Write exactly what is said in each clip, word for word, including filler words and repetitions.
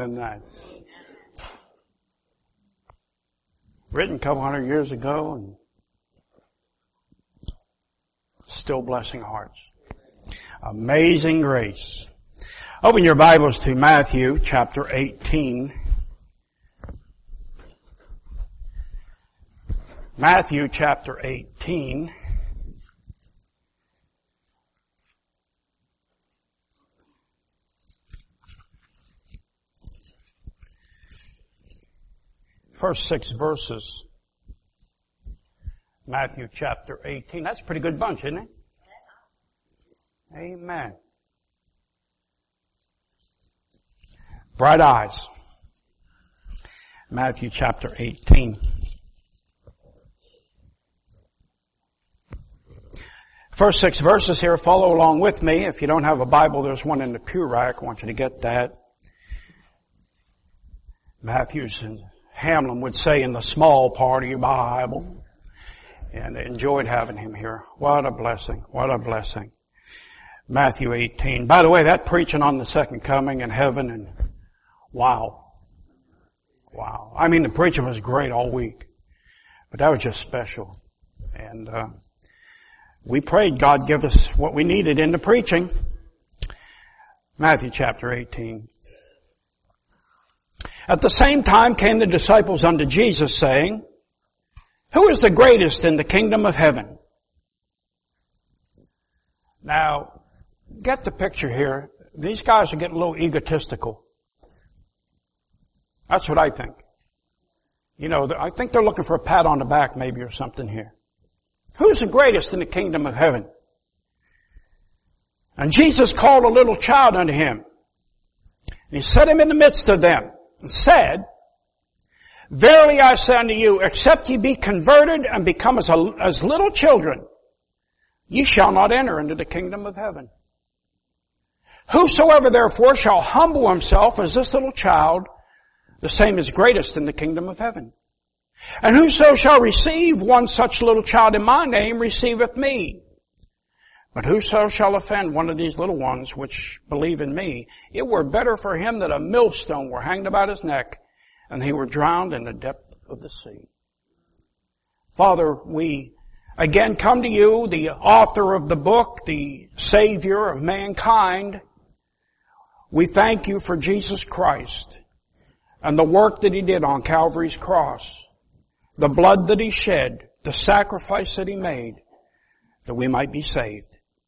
than that. Written a couple hundred years ago and still blessing hearts. Amazing grace. Open your Bibles to Matthew chapter eighteen. Matthew chapter eighteen. First six verses. Matthew chapter eighteen. That's a pretty good bunch, isn't it? Amen. Bright eyes. Matthew chapter eighteen. First six verses here. Follow along with me. If you don't have a Bible, there's one in the pew rack. I want you to get that. Matthew's and Hamlin would say in the small part of your Bible. And I enjoyed having him here. What a blessing. What a blessing. Matthew eighteen. By the way, that preaching on the second coming in heaven, and wow. Wow. I mean, the preaching was great all week. But that was just special. And, uh, we prayed God give us what we needed in the preaching. Matthew chapter eighteen. At the same time came the disciples unto Jesus, saying, Who is the greatest in the kingdom of heaven? Now, get the picture here. These guys are getting a little egotistical. That's what I think. You know, I think they're looking for a pat on the back maybe or something here. Who's the greatest in the kingdom of heaven? And Jesus called a little child unto him. And he set him in the midst of them. And said, Verily I say unto you, except ye be converted and become as, a, as little children, ye shall not enter into the kingdom of heaven. Whosoever therefore shall humble himself as this little child, the same is greatest in the kingdom of heaven. And whoso shall receive one such little child in my name receiveth me. But whoso shall offend one of these little ones which believe in me, it were better for him that a millstone were hanged about his neck, and he were drowned in the depth of the sea. Father, we again come to you, the author of the book, the Savior of mankind. We thank you for Jesus Christ and the work that He did on Calvary's cross, the blood that He shed, the sacrifice that He made, that we might be saved.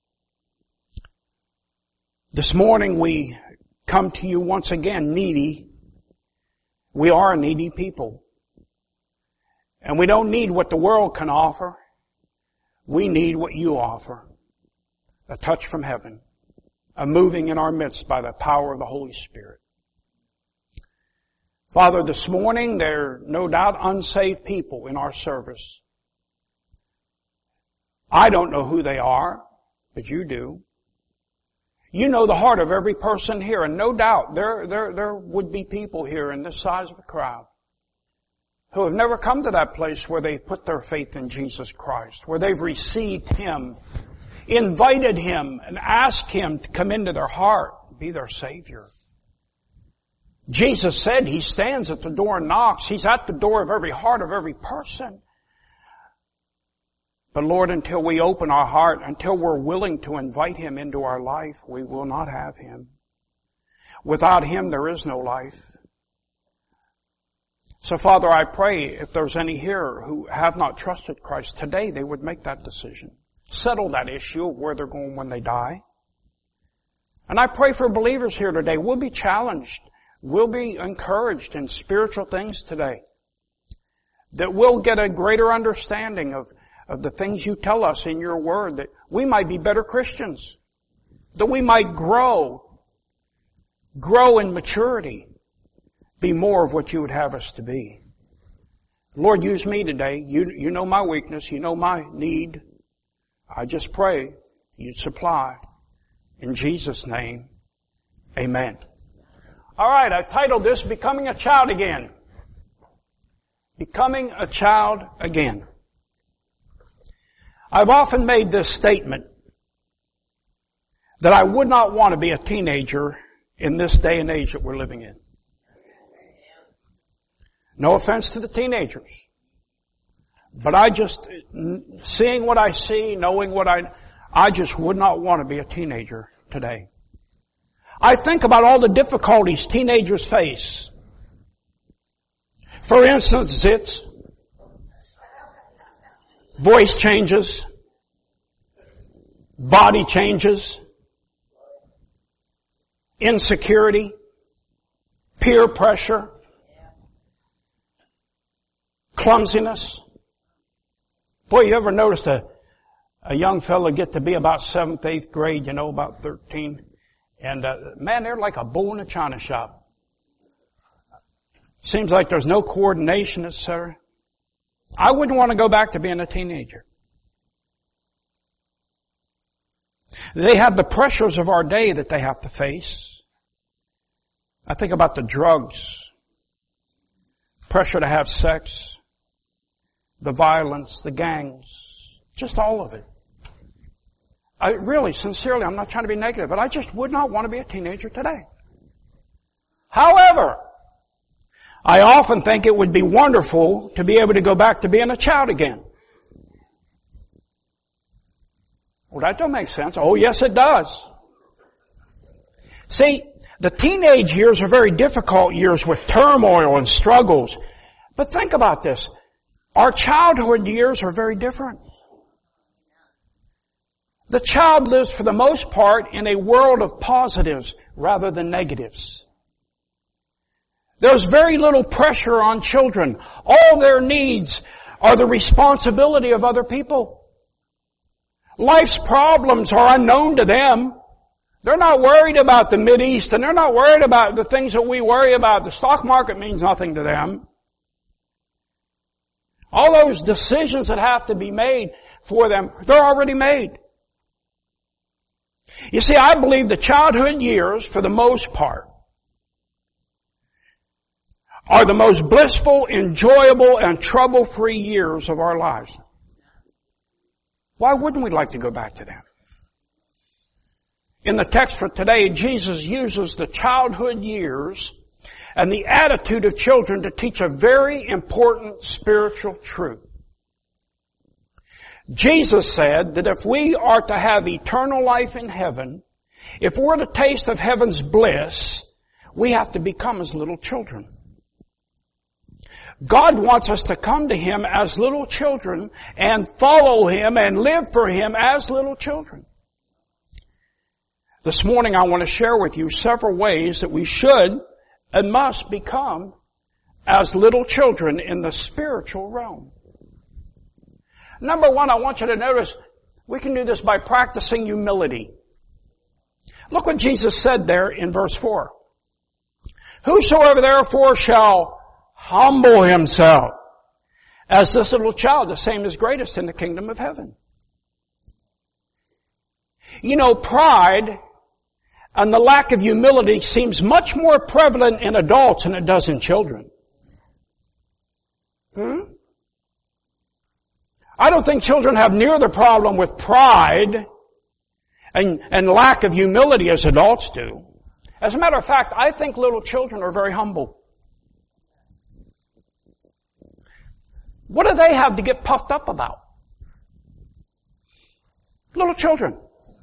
This morning we come to you once again needy. We are a needy people. And we don't need what the world can offer. We need what you offer. A touch from heaven. A moving in our midst by the power of the Holy Spirit. Father, this morning there are no doubt unsaved people in our service. I don't know who they are, but you do. You know the heart of every person here, and no doubt there, there, there would be people here in this size of a crowd who have never come to that place where they put their faith in Jesus Christ, where they've received Him, invited Him, and asked Him to come into their heart, be their Savior. Jesus said He stands at the door and knocks. He's at the door of every heart of every person. But Lord, until we open our heart, until we're willing to invite Him into our life, we will not have Him. Without Him, there is no life. So Father, I pray if there's any here who have not trusted Christ today, they would make that decision. Settle that issue of where they're going when they die. And I pray for believers here today. We'll be challenged. We'll be encouraged in spiritual things today. That we'll get a greater understanding of of the things you tell us in your word, that we might be better Christians, that we might grow, grow in maturity, be more of what you would have us to be. Lord, use me today. You, you know my weakness. You know my need. I just pray you'd supply. In Jesus' name, amen. All right, I've titled this, Becoming a Child Again. Becoming a Child Again. I've often made this statement that I would not want to be a teenager in this day and age that we're living in. No offense to the teenagers. But I just, seeing what I see, knowing what I, I just would not want to be a teenager today. I think about all the difficulties teenagers face. For instance, zits, voice changes, body changes, insecurity, peer pressure, clumsiness. Boy, you ever noticed a, a young fellow get to be about seventh, eighth grade, you know, about thirteen, and uh, man, they're like a bull in a china shop. Seems like there's no coordination, et cetera. I wouldn't want to go back to being a teenager. They have the pressures of our day that they have to face. I think about the drugs, pressure to have sex, the violence, the gangs, just all of it. I really, sincerely, I'm not trying to be negative, but I just would not want to be a teenager today. However, I often think it would be wonderful to be able to go back to being a child again. Well, that don't make sense. Oh, yes, it does. See, the teenage years are very difficult years with turmoil and struggles. But think about this. Our childhood years are very different. The child lives for the most part in a world of positives rather than negatives. There's very little pressure on children. All their needs are the responsibility of other people. Life's problems are unknown to them. They're not worried about the Mideast, and they're not worried about the things that we worry about. The stock market means nothing to them. All those decisions that have to be made for them, they're already made. You see, I believe the childhood years, for the most part, are the most blissful, enjoyable, and trouble-free years of our lives. Why wouldn't we like to go back to them? In the text for today, Jesus uses the childhood years and the attitude of children to teach a very important spiritual truth. Jesus said that if we are to have eternal life in heaven, if we're to taste of heaven's bliss, we have to become as little children. God wants us to come to Him as little children and follow Him and live for Him as little children. This morning I want to share with you several ways that we should and must become as little children in the spiritual realm. Number one, I want you to notice we can do this by practicing humility. Look what Jesus said there in verse four. Whosoever therefore shall humble himself as this little child, the same is greatest in the kingdom of heaven. You know, pride and the lack of humility seems much more prevalent in adults than it does in children. Hmm? I don't think children have near the problem with pride and, and lack of humility as adults do. As a matter of fact, I think little children are very humble. What do they have to get puffed up about? Little children.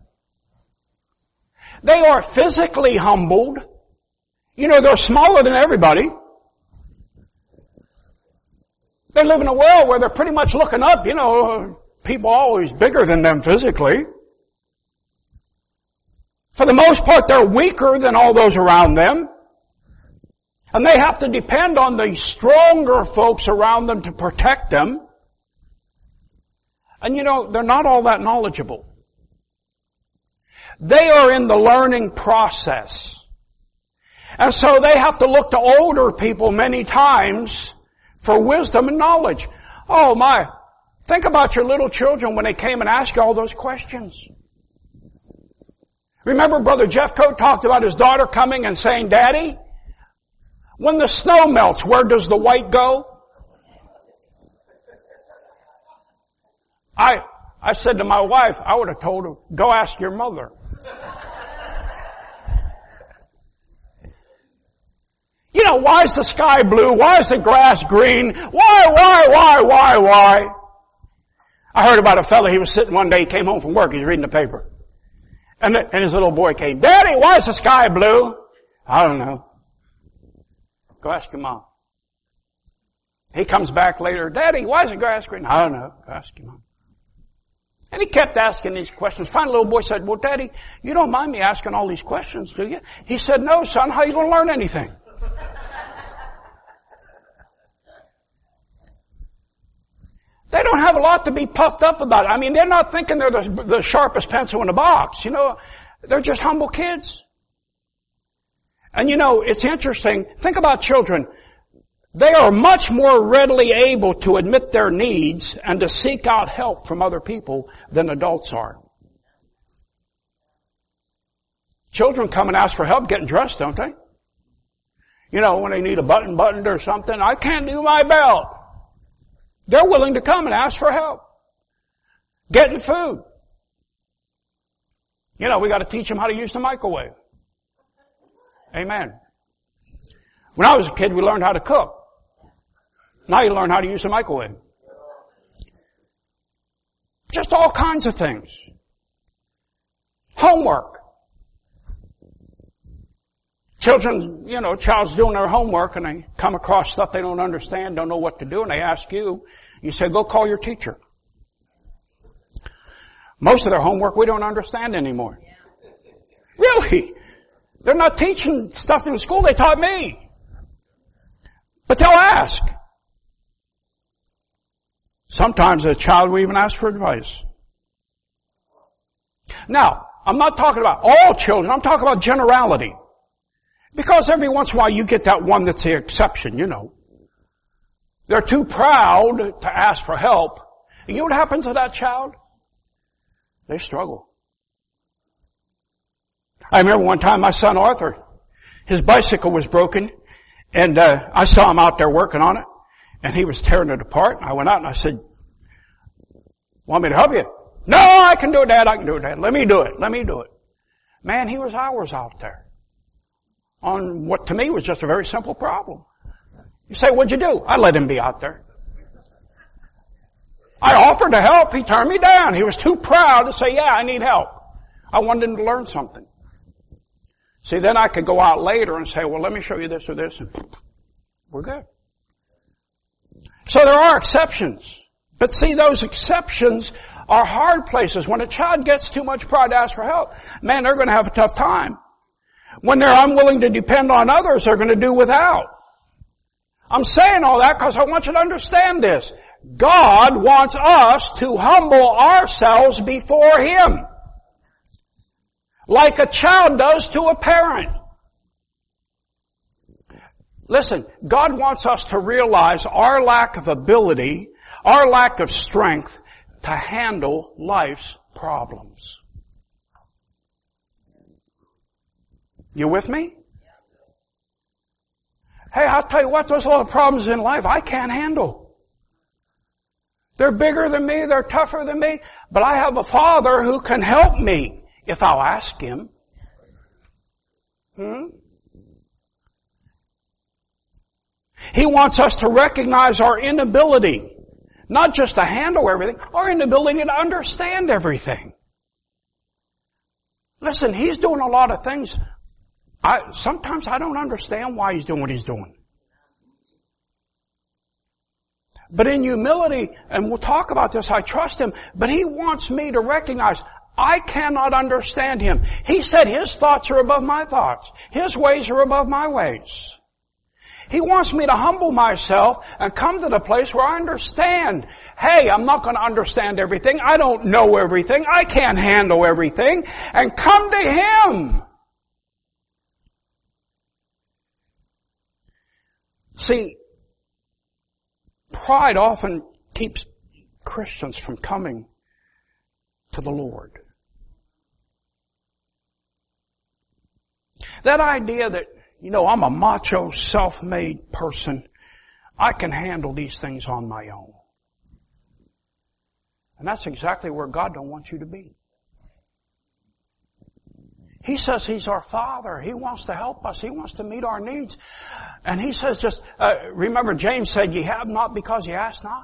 They are physically humbled. You know, they're smaller than everybody. They live in a world where they're pretty much looking up, you know, people always bigger than them physically. For the most part, they're weaker than all those around them. And they have to depend on the stronger folks around them to protect them. And you know, they're not all that knowledgeable. They are in the learning process. And so they have to look to older people many times for wisdom and knowledge. Oh my, think about your little children when they came and asked you all those questions. Remember Brother Jeff Coate talked about his daughter coming and saying, Daddy, when the snow melts, where does the white go? I, I said to my wife, I would have told her, go ask your mother. You know, why is the sky blue? Why is the grass green? Why, why, why, why, why? I heard about a fellow, he was sitting one day, he came home from work, he was reading the paper. And, the, and his little boy came, Daddy, why is the sky blue? I don't know. Go ask your mom. He comes back later, Daddy, why is the grass green? I don't know. Go ask your mom. And he kept asking these questions. Finally, the little boy said, well, Daddy, you don't mind me asking all these questions, do you? He said, no, son, how are you going to learn anything? They don't have a lot to be puffed up about. I mean, they're not thinking they're the, the sharpest pencil in the box. You know, they're just humble kids. And you know, it's interesting. Think about children. They are much more readily able to admit their needs and to seek out help from other people than adults are. Children come and ask for help getting dressed, don't they? You know, when they need a button buttoned or something, I can't do my belt. They're willing to come and ask for help. Getting food. You know, we got to teach them how to use the microwave. Amen. When I was a kid, we learned how to cook. Now you learn how to use the microwave. Just all kinds of things. Homework. Children, you know, child's doing their homework and they come across stuff they don't understand, don't know what to do, and they ask you. You say, go call your teacher. Most of their homework we don't understand anymore. Really? They're not teaching stuff in school, they taught me. But they'll ask. Sometimes a child will even ask for advice. Now, I'm not talking about all children, I'm talking about generality. Because every once in a while you get that one that's the exception, you know. They're too proud to ask for help. And you know what happens to that child? They struggle. I remember one time my son Arthur, his bicycle was broken, and uh, I saw him out there working on it, and he was tearing it apart. I went out and I said, want me to help you? No, I can do it, Dad, I can do it, Dad. Let me do it, let me do it. Man, he was hours out there on what to me was just a very simple problem. You say, what'd you do? I let him be out there. I offered to help. He turned me down. He was too proud to say, yeah, I need help. I wanted him to learn something. See, then I could go out later and say, well, let me show you this or this, and we're good. So there are exceptions. But see, those exceptions are hard places. When a child gets too much pride to ask for help, man, they're going to have a tough time. When they're unwilling to depend on others, they're going to do without. I'm saying all that because I want you to understand this. God wants us to humble ourselves before Him. Like a child does to a parent. Listen, God wants us to realize our lack of ability, our lack of strength to handle life's problems. You with me? Hey, I'll tell you what, there's a lot of problems in life I can't handle. They're bigger than me, they're tougher than me, but I have a Father who can help me if I'll ask Him. Hmm? He wants us to recognize our inability, not just to handle everything, our inability to understand everything. Listen, He's doing a lot of things. I, sometimes I don't understand why He's doing what He's doing. But in humility, and we'll talk about this, I trust Him, but He wants me to recognize I cannot understand Him. He said His thoughts are above my thoughts. His ways are above my ways. He wants me to humble myself and come to the place where I understand. Hey, I'm not going to understand everything. I don't know everything. I can't handle everything. And come to Him. See, pride often keeps Christians from coming to the Lord. That idea that, you know, I'm a macho, self-made person. I can handle these things on my own. And that's exactly where God don't want you to be. He says He's our Father. He wants to help us. He wants to meet our needs. And he says just, uh, remember James said, ye have not because ye ask not.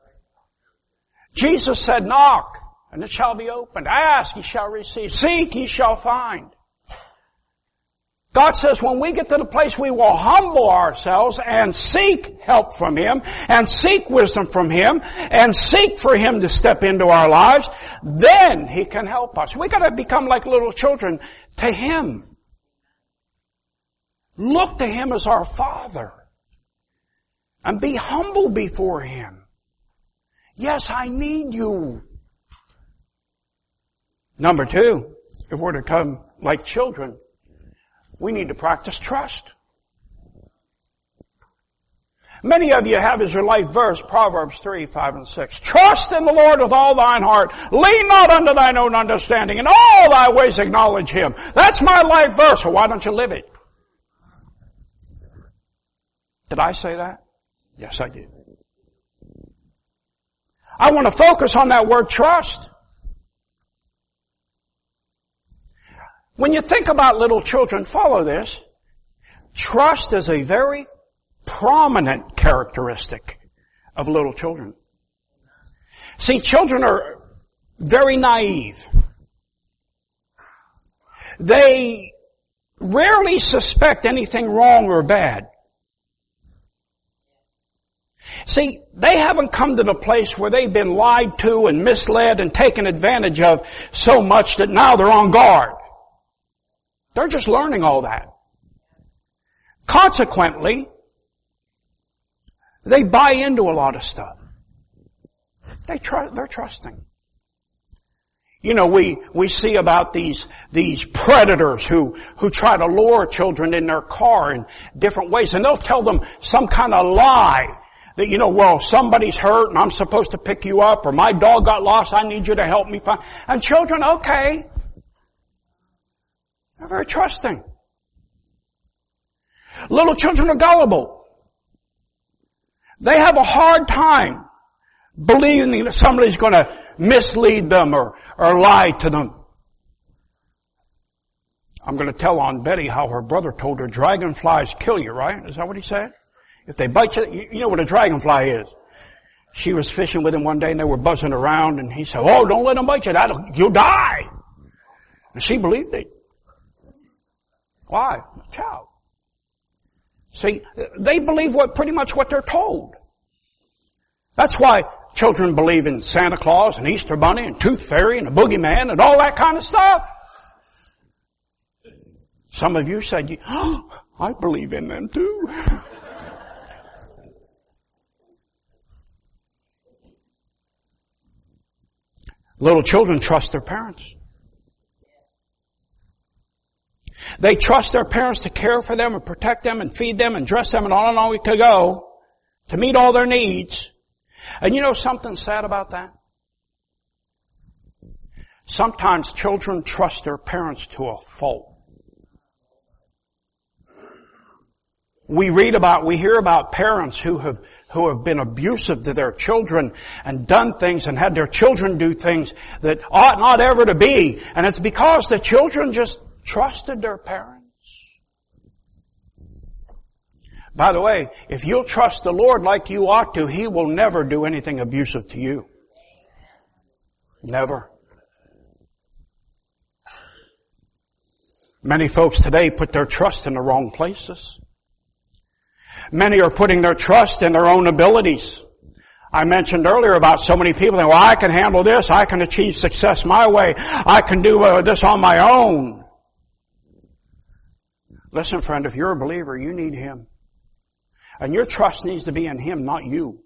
Jesus said, knock, and it shall be opened. Ask, ye shall receive. Seek, ye shall find. God says when we get to the place we will humble ourselves and seek help from Him and seek wisdom from Him and seek for Him to step into our lives, then He can help us. We gotta become like little children to Him. Look to Him as our Father and be humble before Him. Yes, I need you. Number two, if we're to come like children, we need to practice trust. Many of you have as your life verse Proverbs three, five, and six. Trust in the Lord with all thine heart. Lean not unto thine own understanding. In all thy ways acknowledge Him. That's my life verse, so why don't you live it? Did I say that? Yes, I did. I want to focus on that word trust. When you think about little children, follow this. Trust is a very prominent characteristic of little children. See, children are very naive. They rarely suspect anything wrong or bad. See, they haven't come to the place where they've been lied to and misled and taken advantage of so much that now they're on guard. They're just learning all that. Consequently, they buy into a lot of stuff. They tr- they're trusting. You know, we, we see about these, these predators who, who try to lure children in their car in different ways, and they'll tell them some kind of lie. That, you know, well, somebody's hurt and I'm supposed to pick you up, or my dog got lost, I need you to help me find. And children, okay. They're very trusting. Little children are gullible. They have a hard time believing that somebody's going to mislead them or, or lie to them. I'm going to tell Aunt Betty how her brother told her dragonflies kill you, right? Is that what he said? If they bite you, you know what a dragonfly is. She was fishing with him one day and they were buzzing around and he said, oh, don't let them bite you. That'll, you'll die. And she believed it. Why? Child. See, they believe what, pretty much what they're told. That's why children believe in Santa Claus and Easter Bunny and Tooth Fairy and a boogeyman and all that kind of stuff. Some of you said, oh, I believe in them too. Little children trust their parents. They trust their parents to care for them and protect them and feed them and dress them and on and on we could go to meet all their needs. And you know something sad about that? Sometimes children trust their parents to a fault. We read about, we hear about parents who have, who have been abusive to their children and done things and had their children do things that ought not ever to be. And it's because the children just trusted their parents. By the way, if you'll trust the Lord like you ought to, He will never do anything abusive to you. Never. Many folks today put their trust in the wrong places. Many are putting their trust in their own abilities. I mentioned earlier about so many people that, well, I can handle this, I can achieve success my way, I can do uh, this on my own. Listen, friend, if you're a believer, you need Him. And your trust needs to be in Him, not you.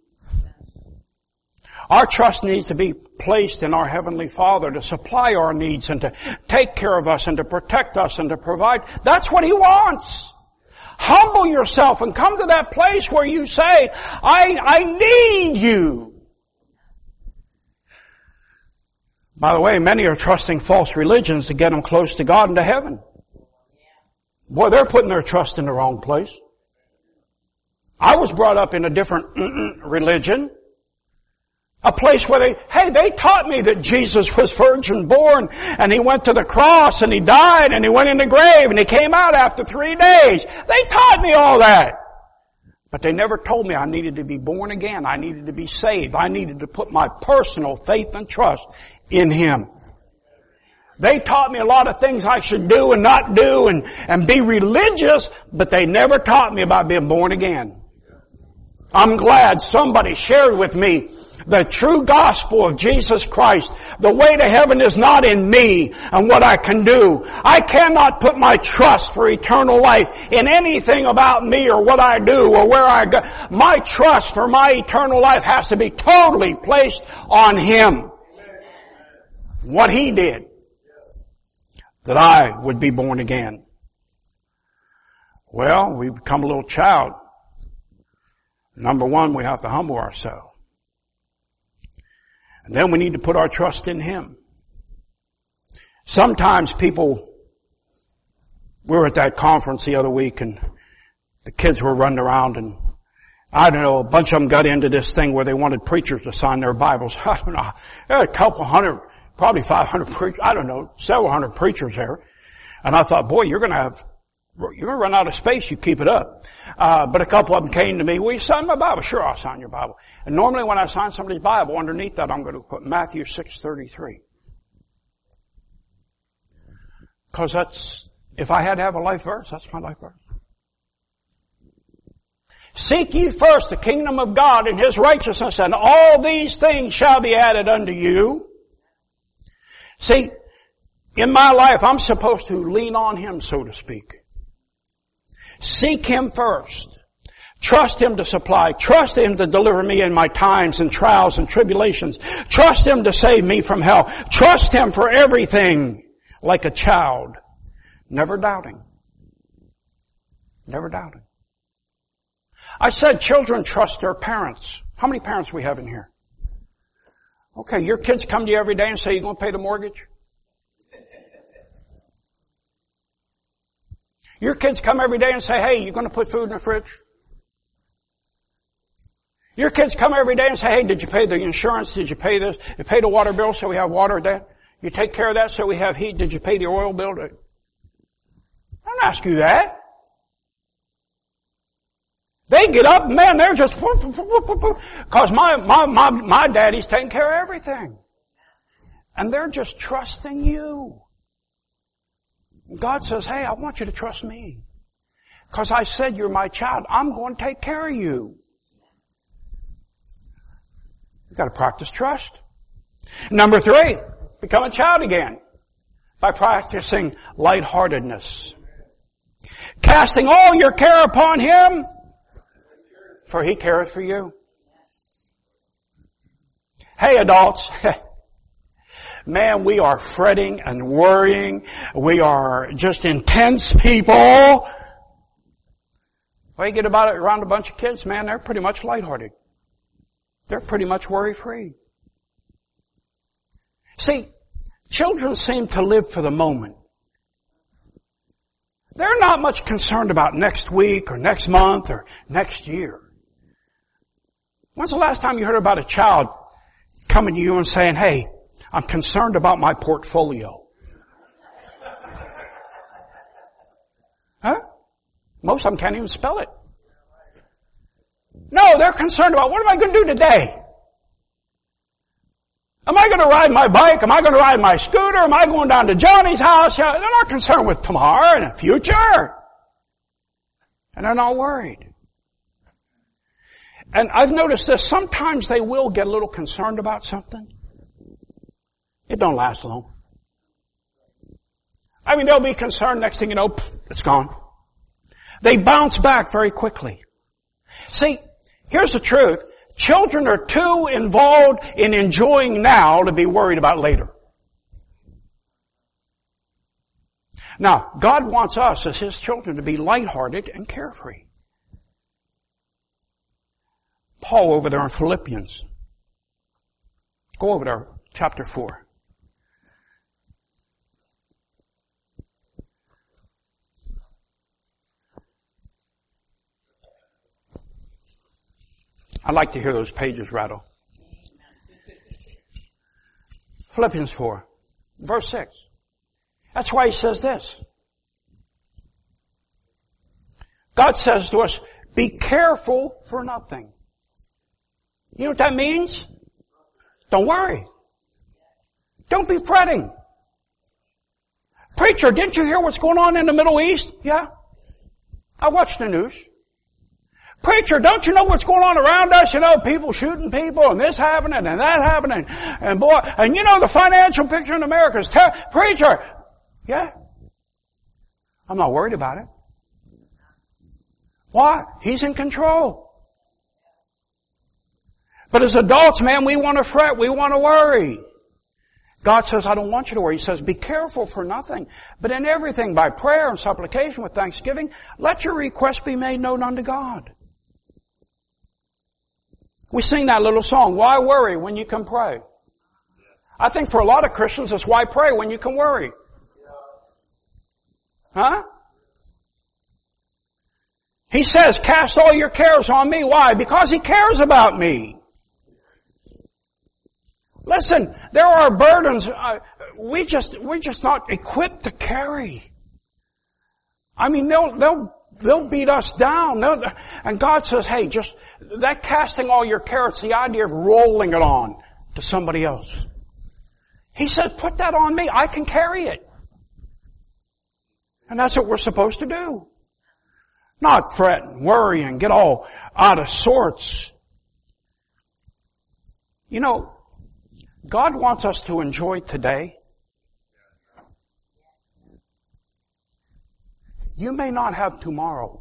Our trust needs to be placed in our Heavenly Father to supply our needs and to take care of us and to protect us and to provide. That's what He wants. Humble yourself and come to that place where you say, I, I need you. By the way, many are trusting false religions to get them close to God and to heaven. Boy, they're putting their trust in the wrong place. I was brought up in a different religion. A place where they, hey, they taught me that Jesus was virgin born and He went to the cross and He died and He went in the grave and He came out after three days. They taught me all that. But they never told me I needed to be born again. I needed to be saved. I needed to put my personal faith and trust in Him. They taught me a lot of things I should do and not do and, and be religious, but they never taught me about being born again. I'm glad somebody shared with me the true gospel of Jesus Christ. The way to heaven is not in me and what I can do. I cannot put my trust for eternal life in anything about me or what I do or where I go. My trust for my eternal life has to be totally placed on Him. What He did. That I would be born again. Well, we become a little child. Number one, we have to humble ourselves. And then we need to put our trust in Him. Sometimes people, we were at that conference the other week and the kids were running around and I don't know, a bunch of them got into this thing where they wanted preachers to sign their Bibles. I don't know. There were a couple hundred, probably five hundred preachers, I don't know, several hundred preachers there. And I thought, boy, you're going to have, you're going to run out of space, you keep it up. Uh, but a couple of them came to me, will you sign my Bible? Sure, I'll sign your Bible. And normally when I sign somebody's Bible, underneath that I'm going to put Matthew six thirty-three. Because that's, if I had to have a life verse, that's my life verse. Seek ye first the kingdom of God and His righteousness, and all these things shall be added unto you. See, in my life, I'm supposed to lean on Him, so to speak. Seek Him first. Trust Him to supply. Trust Him to deliver me in my times and trials and tribulations. Trust Him to save me from hell. Trust Him for everything like a child. Never doubting. Never doubting. I said children trust their parents. How many parents we have in here? Okay, your kids come to you every day and say, you going to pay the mortgage? Your kids come every day and say, hey, you going to put food in the fridge? Your kids come every day and say, hey, did you pay the insurance? Did you pay this? You pay the water bill so we have water, Dad? You take care of that so we have heat? Did you pay the oil bill? I don't ask you that. They get up, man, they're just, because my, my, my, my daddy's taking care of everything. And they're just trusting you. God says, hey, I want you to trust me. Because I said you're my child. I'm going to take care of you. You've got to practice trust. Number three, become a child again. By practicing lightheartedness. Casting all your care upon Him, for He careth for you. Hey adults, man, we are fretting and worrying. We are just intense people. Well, you get about it around a bunch of kids, man, they're pretty much lighthearted. They're pretty much worry-free. See, children seem to live for the moment. They're not much concerned about next week or next month or next year. When's the last time you heard about a child coming to you and saying, hey, I'm concerned about my portfolio? Huh? Most of them can't even spell it. No, they're concerned about, what am I going to do today? Am I going to ride my bike? Am I going to ride my scooter? Am I going down to Johnny's house? They're not concerned with tomorrow and the future. And they're not worried. And I've noticed this, sometimes they will get a little concerned about something. It don't last long. I mean, they'll be concerned, next thing you know, pff, it's gone. They bounce back very quickly. See, here's the truth. Children are too involved in enjoying now to be worried about later. Now, God wants us as His children to be lighthearted and carefree. Paul over there in Philippians. Go over there, chapter four. I'd like to hear those pages rattle. Philippians four, verse six. That's why he says this. God says to us, Be careful for nothing. You know what that means? Don't worry. Don't be fretting. Preacher, didn't you hear what's going on in the Middle East? Yeah. I watch the news. Preacher, don't you know what's going on around us? You know, people shooting people and this happening and that happening. And boy, and you know the financial picture in America is terrible. Preacher, yeah. I'm not worried about it. Why? He's in control. But as adults, man, we want to fret. We want to worry. God says, I don't want you to worry. He says, be careful for nothing, but in everything by prayer and supplication with thanksgiving, let your requests be made known unto God. We sing that little song, why worry when you can pray? I think for a lot of Christians, it's why pray when you can worry. Huh? He says, cast all your cares on me. Why? Because He cares about me. Listen, there are burdens uh, we just we're just not equipped to carry. I mean, they'll they'll they'll beat us down. They'll, and God says, "Hey, just that casting all your care, it's the idea of rolling it on to somebody else." He says, "Put that on me. I can carry it." And that's what we're supposed to do. Not fret and worry and get all out of sorts. You know, God wants us to enjoy today. You may not have tomorrow.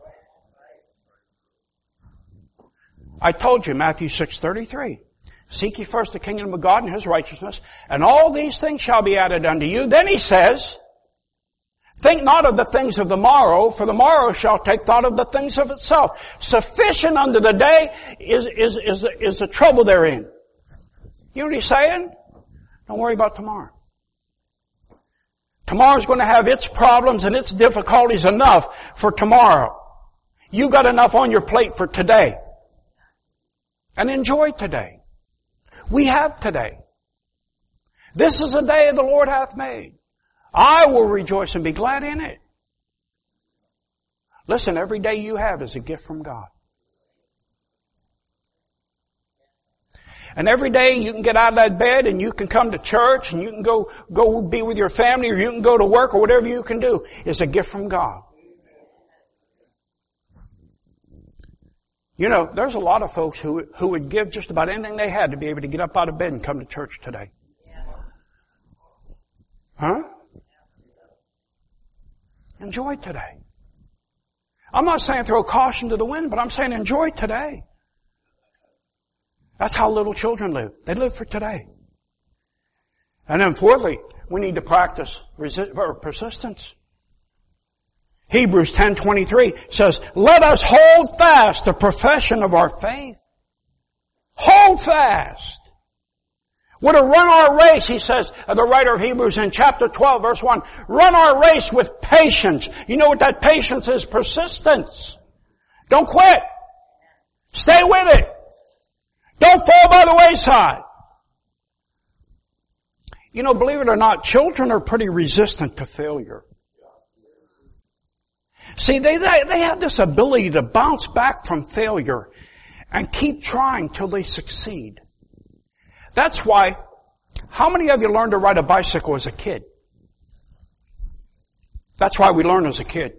I told you, Matthew six thirty-three. Seek ye first the kingdom of God and His righteousness, and all these things shall be added unto you. Then He says, think not of the things of the morrow, for the morrow shall take thought of the things of itself. Sufficient unto the day is, is, is, is the trouble therein. You know what He's saying? Don't worry about tomorrow. Tomorrow's going to have its problems and its difficulties enough for tomorrow. You got enough on your plate for today. And enjoy today. We have today. This is a day the Lord hath made. I will rejoice and be glad in it. Listen, every day you have is a gift from God. And every day you can get out of that bed and you can come to church and you can go, go be with your family or you can go to work or whatever you can do. It's a gift from God. You know, there's a lot of folks who, who would give just about anything they had to be able to get up out of bed and come to church today. Huh? Enjoy today. I'm not saying throw caution to the wind, but I'm saying enjoy today. That's how little children live. They live for today. And then fourthly, we need to practice resi- or persistence. Hebrews ten twenty-three says, let us hold fast the profession of our faith. Hold fast. We're to run our race, he says, the writer of Hebrews in chapter twelve, verse one. Run our race with patience. You know what that patience is? Persistence. Don't quit. Stay with it. Don't fall by the wayside. You know, believe it or not, children are pretty resistant to failure. See, they, they, they have this ability to bounce back from failure and keep trying till they succeed. That's why, how many of you learned to ride a bicycle as a kid? That's why we learn as a kid.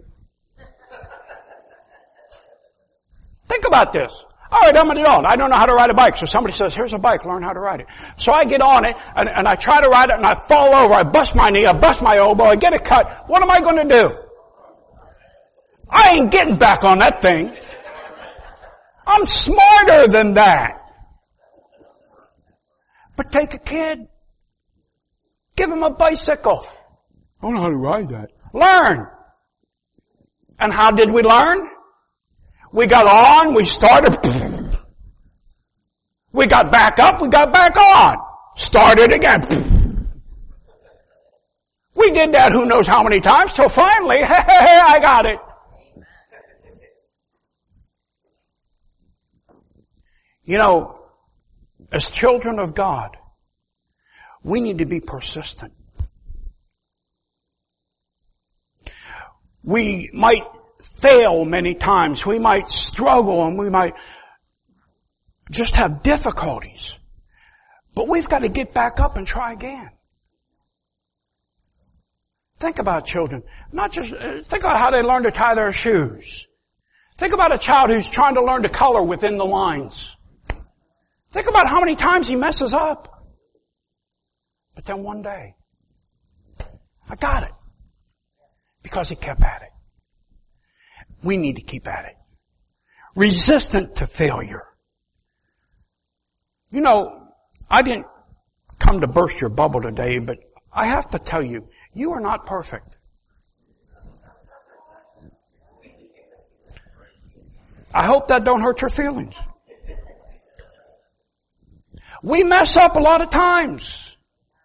Think about this. All right, I'm an adult. I don't know how to ride a bike. So somebody says, here's a bike, learn how to ride it. So I get on it, and, and I try to ride it, and I fall over. I bust my knee, I bust my elbow, I get a cut. What am I going to do? I ain't getting back on that thing. I'm smarter than that. But take a kid. Give him a bicycle. I don't know how to ride that. Learn. And how did we learn? We got on, we started. We got back up, we got back on. Started again. We did that who knows how many times till finally, hey, hey, hey, I got it. You know, as children of God, we need to be persistent. We might fail many times. We might struggle and we might just have difficulties. But we've got to get back up and try again. Think about children. Not just, think about how they learn to tie their shoes. Think about a child who's trying to learn to color within the lines. Think about how many times he messes up. But then one day, I got it. Because he kept at it. We need to keep at it. Resistant to failure. You know, I didn't come to burst your bubble today, but I have to tell you, you are not perfect. I hope that don't hurt your feelings. We mess up a lot of times.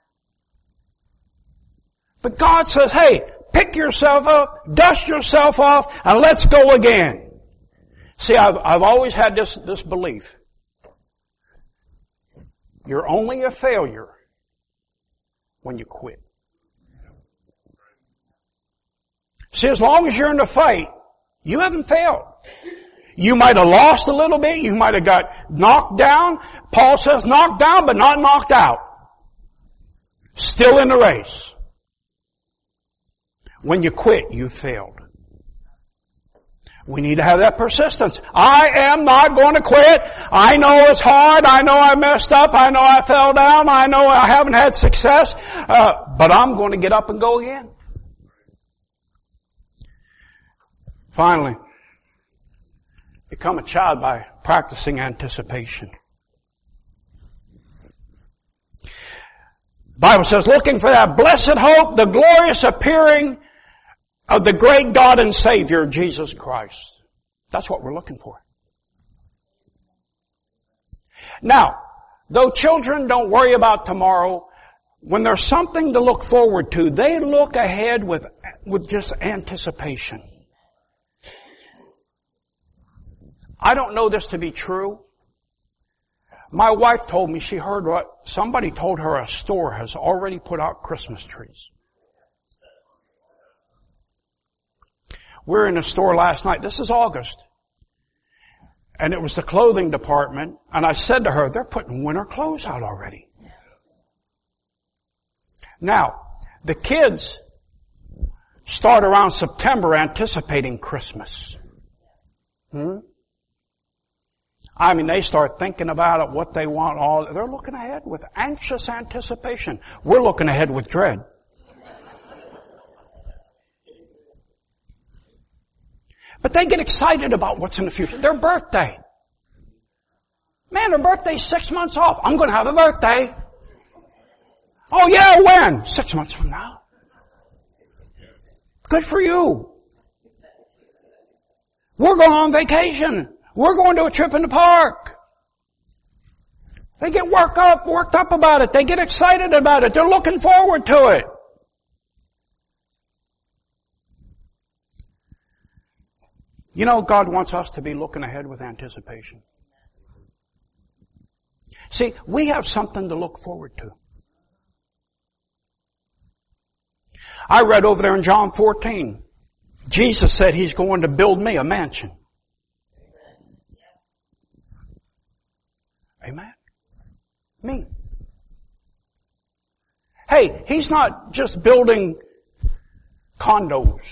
But God says, hey, pick yourself up, dust yourself off, and let's go again. See, I've, I've always had this, this belief. You're only a failure when you quit. See, as long as you're in the fight, you haven't failed. You might have lost a little bit. You might have got knocked down. Paul says knocked down, but not knocked out. Still in the race. When you quit, you failed. We need to have that persistence. I am not going to quit. I know it's hard. I know I messed up. I know I fell down. I know I haven't had success. Uh, but I'm going to get up and go again. Finally, become a child by practicing anticipation. The Bible says, looking for that blessed hope, the glorious appearing of the great God and Savior, Jesus Christ. That's what we're looking for. Now, though children don't worry about tomorrow, when there's something to look forward to, they look ahead with, with just anticipation. I don't know this to be true. My wife told me she heard what somebody told her a store has already put out Christmas trees. We were in a store last night. This is August. And it was the clothing department. And I said to her, they're putting winter clothes out already. Now, the kids start around September anticipating Christmas. Hmm? I mean, they start thinking about it, what they want, all. They're looking ahead with anxious anticipation. We're looking ahead with dread. But they get excited about what's in the future. Their birthday. Man, their birthday's six months off. I'm going to have a birthday. Oh yeah, when? Six months from now. Good for you. We're going on vacation. We're going to a trip in the park. They get worked up, worked up about it. They get excited about it. They're looking forward to it. You know, God wants us to be looking ahead with anticipation. See, we have something to look forward to. I read over there in John fourteen. Jesus said He's going to build me a mansion. Amen. Me. Hey, He's not just building condos.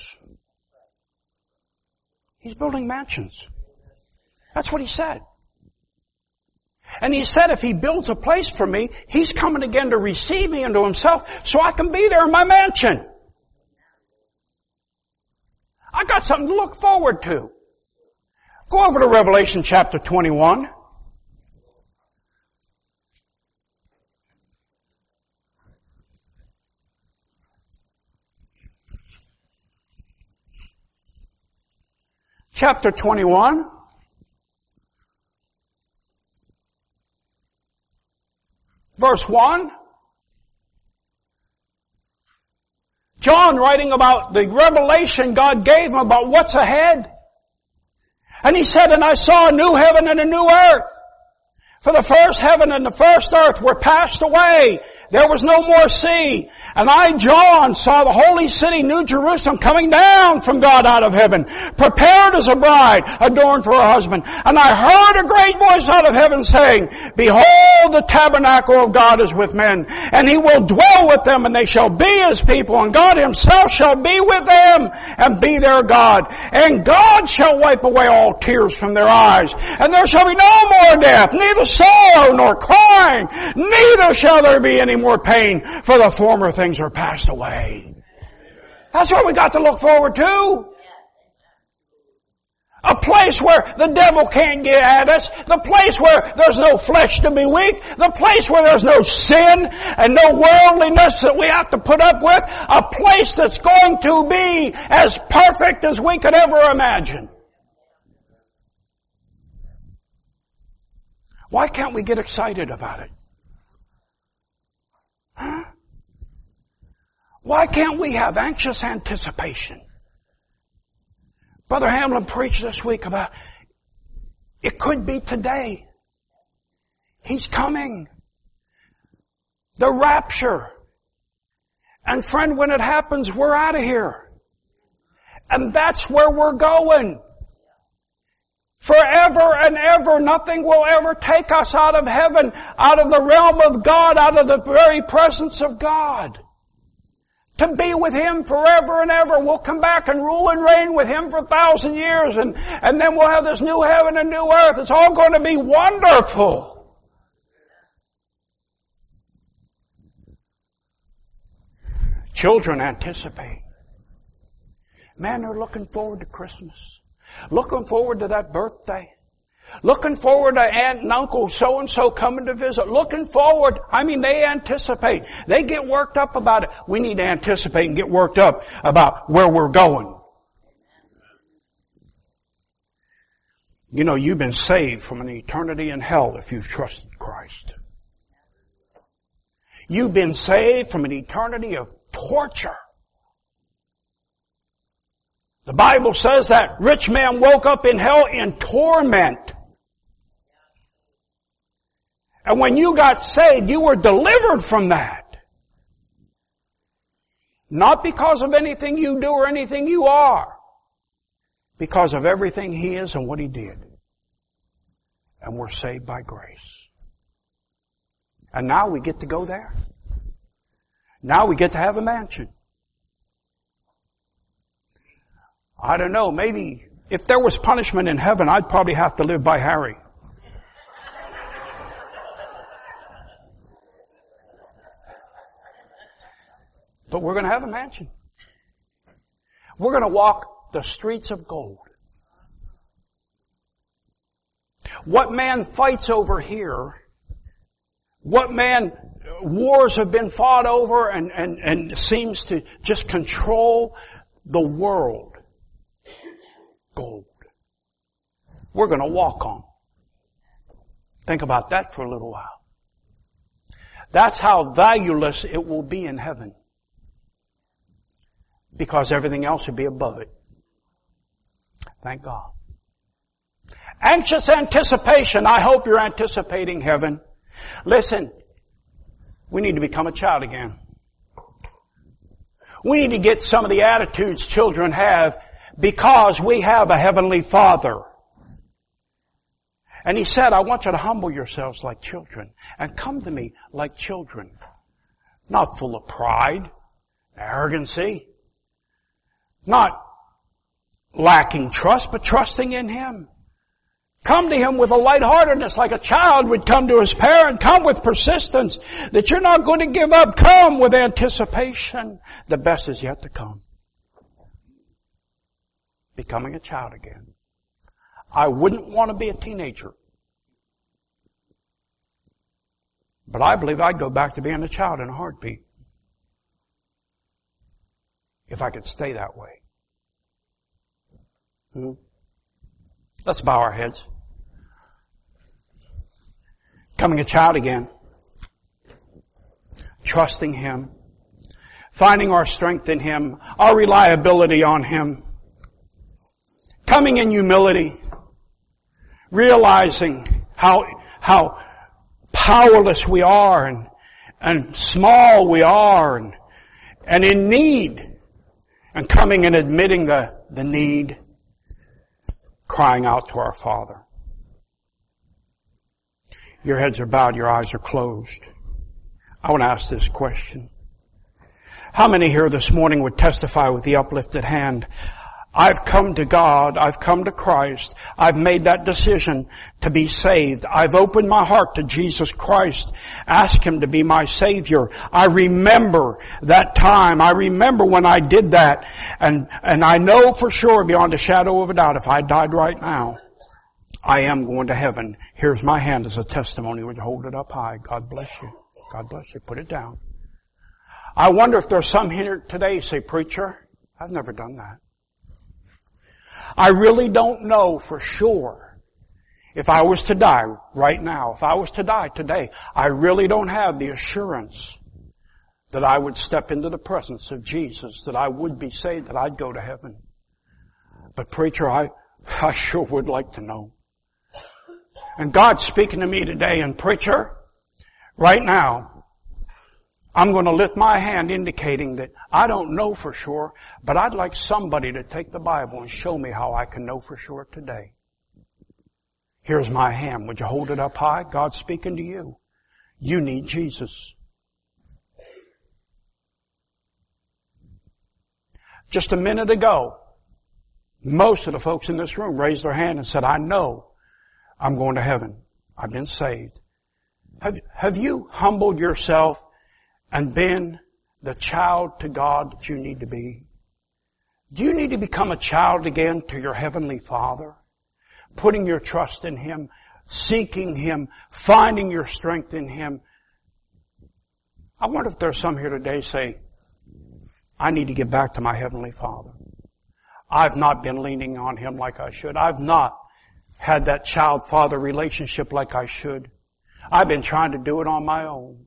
He's building mansions. That's what He said. And He said if He builds a place for me, He's coming again to receive me into Himself so I can be there in my mansion. I got something to look forward to. Go over to Revelation chapter twenty-one. Chapter twenty-one. Verse one. John writing about the revelation God gave him about what's ahead. And he said, and I saw a new heaven and a new earth. For the first heaven and the first earth were passed away. There was no more sea. And I, John, saw the holy city, New Jerusalem, coming down from God out of heaven, prepared as a bride, adorned for her husband. And I heard a great voice out of heaven saying, Behold, the tabernacle of God is with men, and He will dwell with them, and they shall be His people, and God Himself shall be with them, and be their God. And God shall wipe away all tears from their eyes, and there shall be no more death, neither sorrow nor crying, neither shall there be any more pain, for the former things are passed away. That's what we got to look forward to. A place where the devil can't get at us. The place where there's no flesh to be weak. The place where there's no sin and no worldliness that we have to put up with. A place that's going to be as perfect as we could ever imagine. Why can't we get excited about it? Huh? Why can't we have anxious anticipation? Brother Hamlin preached this week about it could be today. He's coming. The rapture. And friend, when it happens, we're out of here. And that's where we're going. Forever and ever, nothing will ever take us out of heaven, out of the realm of God, out of the very presence of God. To be with Him forever and ever. We'll come back and rule and reign with Him for a thousand years, and, and then we'll have this new heaven and new earth. It's all going to be wonderful. Children anticipate. Man, they're looking forward to Christmas. Looking forward to that birthday. Looking forward to aunt and uncle so-and-so coming to visit. Looking forward. I mean, they anticipate. They get worked up about it. We need to anticipate and get worked up about where we're going. You know, you've been saved from an eternity in hell if you've trusted Christ. You've been saved from an eternity of torture. The Bible says that rich man woke up in hell in torment. And when you got saved, you were delivered from that. Not because of anything you do or anything you are. Because of everything He is and what He did. And we're saved by grace. And now we get to go there. Now we get to have a mansion. I don't know, maybe if there was punishment in heaven, I'd probably have to live by Harry. But we're going to have a mansion. We're going to walk the streets of gold. What man fights over here, what man wars have been fought over and, and, and seems to just control the world. Gold. We're going to walk on. Think about that for a little while. That's how valueless it will be in heaven. Because everything else will be above it. Thank God. Anxious anticipation. I hope you're anticipating heaven. Listen, we need to become a child again. We need to get some of the attitudes children have because we have a heavenly Father. And He said, I want you to humble yourselves like children and come to me like children. Not full of pride, arrogancy, not lacking trust, but trusting in Him. Come to Him with a lightheartedness like a child would come to his parent. Come with persistence that you're not going to give up. Come with anticipation. The best is yet to come. Becoming a child again. I wouldn't want to be a teenager. But I believe I'd go back to being a child in a heartbeat. If I could stay that way. Hmm? Let's bow our heads. Becoming a child again. Trusting Him. Finding our strength in Him. Our reliability on Him. Coming in humility. Realizing how, how powerless we are and, and small we are and, and in need, and coming and admitting the, the need, crying out to our Father. Your heads are bowed, your eyes are closed. I want to ask this question. How many here this morning would testify with the uplifted hand, I've come to God, I've come to Christ, I've made that decision to be saved. I've opened my heart to Jesus Christ, asked Him to be my Savior. I remember that time, I remember when I did that, and, and I know for sure beyond a shadow of a doubt if I died right now, I am going to heaven. Here's my hand as a testimony. Would you hold it up high? God bless you. God bless you. Put it down. I wonder if there's some here today say, preacher, I've never done that. I really don't know for sure. If I was to die right now, if I was to die today, I really don't have the assurance that I would step into the presence of Jesus, that I would be saved, that I'd go to heaven. But preacher, I, I sure would like to know. And God's speaking to me today, and preacher, right now, I'm going to lift my hand indicating that I don't know for sure, but I'd like somebody to take the Bible and show me how I can know for sure today. Here's my hand. Would you hold it up high? God's speaking to you. You need Jesus. Just a minute ago, most of the folks in this room raised their hand and said, I know I'm going to heaven. I've been saved. Have, have you humbled yourself and been the child to God that you need to be? Do you need to become a child again to your Heavenly Father? Putting your trust in Him, seeking Him, finding your strength in Him. I wonder if there's some here today say, I need to get back to my Heavenly Father. I've not been leaning on Him like I should. I've not had that child-father relationship like I should. I've been trying to do it on my own.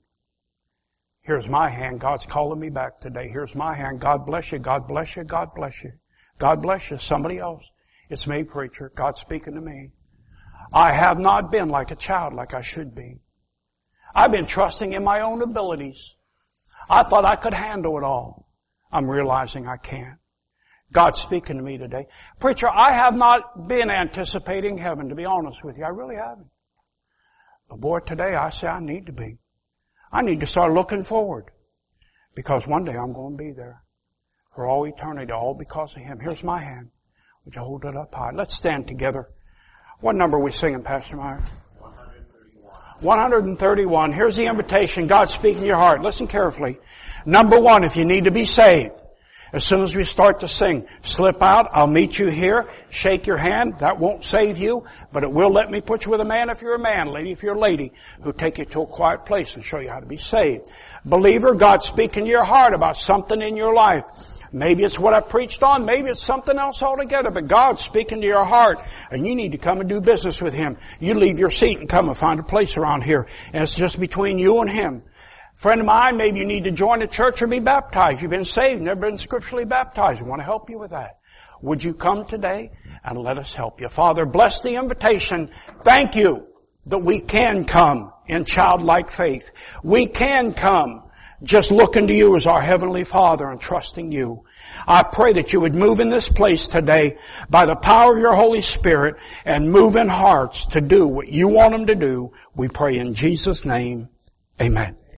Here's my hand. God's calling me back today. Here's my hand. God bless you. God bless you. God bless you. God bless you. Somebody else. It's me, preacher. God's speaking to me. I have not been like a child like I should be. I've been trusting in my own abilities. I thought I could handle it all. I'm realizing I can't. God's speaking to me today. Preacher, I have not been anticipating heaven, to be honest with you. I really haven't. But boy, today I say I need to be. I need to start looking forward. Because one day I'm going to be there. For all eternity, all because of Him. Here's my hand. Would you hold it up high? Let's stand together. What number are we singing, Pastor Meyer? one thirty-one. one thirty-one. Here's the invitation. God's speaking to your heart. Listen carefully. Number one, if you need to be saved, as soon as we start to sing, slip out. I'll meet you here. Shake your hand. That won't save you, but it will let me put you with a man if you're a man, lady if you're a lady, who'll take you to a quiet place and show you how to be saved. Believer, God's speaking to your heart about something in your life. Maybe it's what I preached on. Maybe it's something else altogether. But God's speaking to your heart, and you need to come and do business with Him. You leave your seat and come and find a place around here. And it's just between you and Him. Friend of mine, maybe you need to join a church or be baptized. You've been saved, never been scripturally baptized. We want to help you with that. Would you come today and let us help you? Father, bless the invitation. Thank you that we can come in childlike faith. We can come just looking to you as our Heavenly Father and trusting you. I pray that you would move in this place today by the power of your Holy Spirit and move in hearts to do what you want them to do. We pray in Jesus' name. Amen.